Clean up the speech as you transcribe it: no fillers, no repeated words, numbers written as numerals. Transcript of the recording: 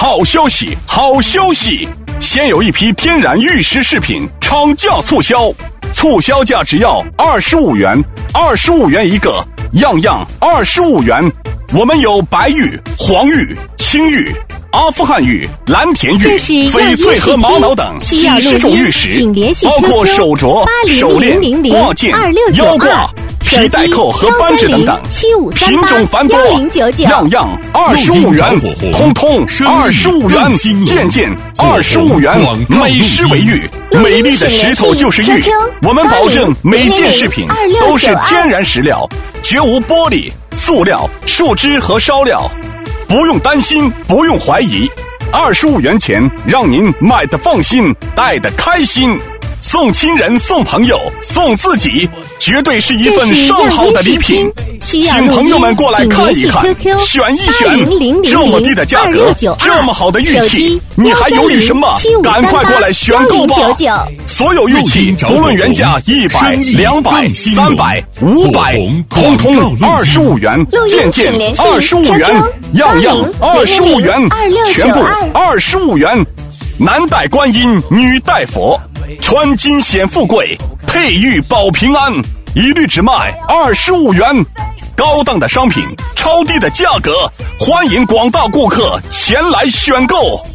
好消息，好消息！现有一批天然玉石饰品厂价促销，促销价只要25元，25元一个，样样25元。我们有白玉、黄玉、青玉、阿富汗玉、蓝田玉、翡翠和玛瑙等几十种玉石，包括手镯、手链、挂件、腰挂、皮带扣和扳指等等，品种繁多，样样25元，通通25元，件件25元。美石为玉，美丽的石头就是玉。我们保证每件饰品都是天然石料，绝无玻璃、塑料、树脂和烧料。不用担心，不用怀疑，25元钱让您买得放心，戴得开心。送亲人，送朋友，送自己，绝对是一份上好的礼品。请朋友们过来看一看，选一选，这么低的价格，这么好的玉器，你还犹豫什么？赶快过来选购吧！所有玉器不论原价100、200、300、500，通通25元，件件25元，样样25元，全部25元。男戴观音，女戴佛，穿金显富贵，佩玉保平安，一律只卖25元。高档的商品，超低的价格，欢迎广大顾客前来选购。